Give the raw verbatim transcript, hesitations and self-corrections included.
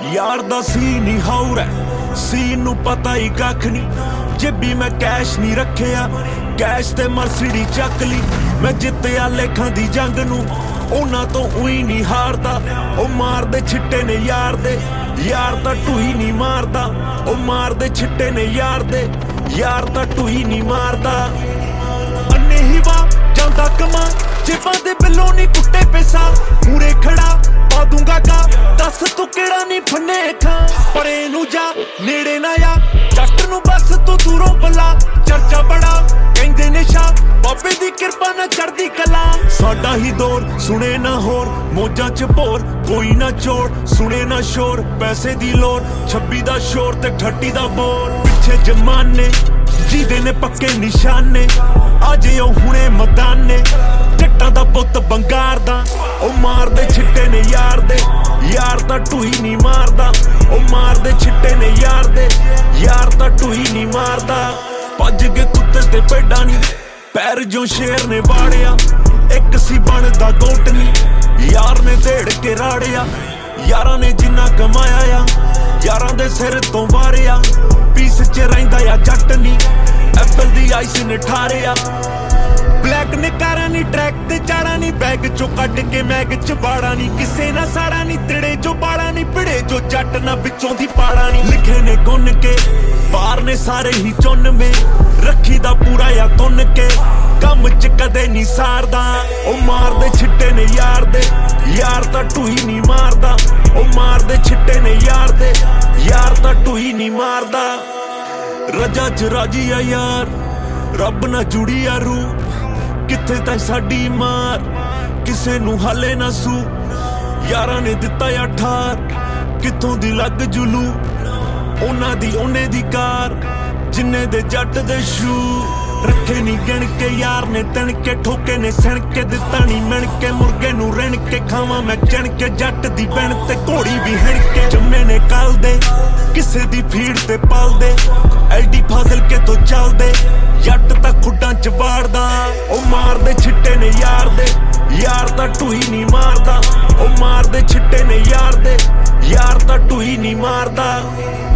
यार दा सीन ही हौर है, सीन नू पता ही कख नहीं। जेबी मैं कैश नहीं रखिया, कैश ते मर्सिडी चक ली। मैं जित्तिया लेखां दी जंग नू, उन्हां तो उई नहीं हारदा। ओ मार दे छिट्टे ने यार दे, यार तां टूही नहीं मारदा। ओ मार दे छिट्टे ने यार दे, यार तां टूही नहीं मारदा। अन्ने ही वा जांदा कमा, जेबां दे बिल्लों नहीं कुट्टे पैसा। मूरे खड़ा पा दूंगा गा, दस तू केड़ा नहीं फन्ने खां। परे नू जा नेड़े ना आ, जट नू बस तू दूरों पला। चर्चा बड़ा कहंदे ने शाह, बाबे दी किरपा ना चढ़दी कला। साडा ही दौर सुने ना होर, मौजां च भोर कोई ना चोर। सुने ना शोर पैसे दी लोड़, छब्बी दा शोर ते ठट्टी दा बोर। पिछे जमाने जीदे ने पक्के निशाने, अजे ओ हुणे मदाने। जट्टां दा पुत्त बंगार दा, ओ मार दे छिट्टे ने यार दे, यार तां टूही नहीं मारदा। ओ मार दे छिट्टे ने यार दे, यार तां टूही नहीं मारदा। भज के कुत्ते ते भेड्डां नी, पैर जो शेर ने वाड़िया। एक सी बनदा गोट नी, यार ने देड़ के राड़िया। यारां ने जिन्ना कमाया आ, यारां दे सिर तो वारिया। पीस च रहिंदा आ जट नी, एप्पल दी आइस ने ठारिया। ब्लैक ने कारा नी, ट्रैक ते चाड़ा नी। बैग चो कट के मैग च बाड़ा नी, किसे ना साड़ा नी। तिड़े जो बाड़ा नी, भिड़े जो जट ना बिचों दी पाड़ा नी। लिखे ने गुन के पार ने सारे ही चुन में, रखी दा पूरा या तुन के। कम च कदे नी सारदा, ओ मार दे छिट्टे ने यार दे, यार तां टूही नहीं मारदा। ओ मार दे छिट्टे ने यार दे, यार तां टूही नहीं मारदा। रजा च राजी आ यार, रब ना जुड़ी आ रूह। किथे तां साडी मार, किसे नू हाले ना सू। यारां ने दिता या ठार, किथों दी लग जुलू। उन्हां दी ओने दी कार, जिन्ने दे जट दे शू। रखे नी गिण के यार ने तन के, ठोके ने सण के। दिता नी मिण के मुर्गे नू रिण के, खावां मैं चण के। जट दी बैण ते घोड़ी भी हिण के। जम्मे ने कल दे, किसे दी फीड ते पल दे। एडी फाजिल के तो चल दे, जट तां खुड्डां च वाड़दा। ओ मार दे छिट्टे ने यार दे, यार तां टूही नहीं मारदा। ओ मार दे छिट्टे ने यार दे, यार तां टूही नहीं मारदा।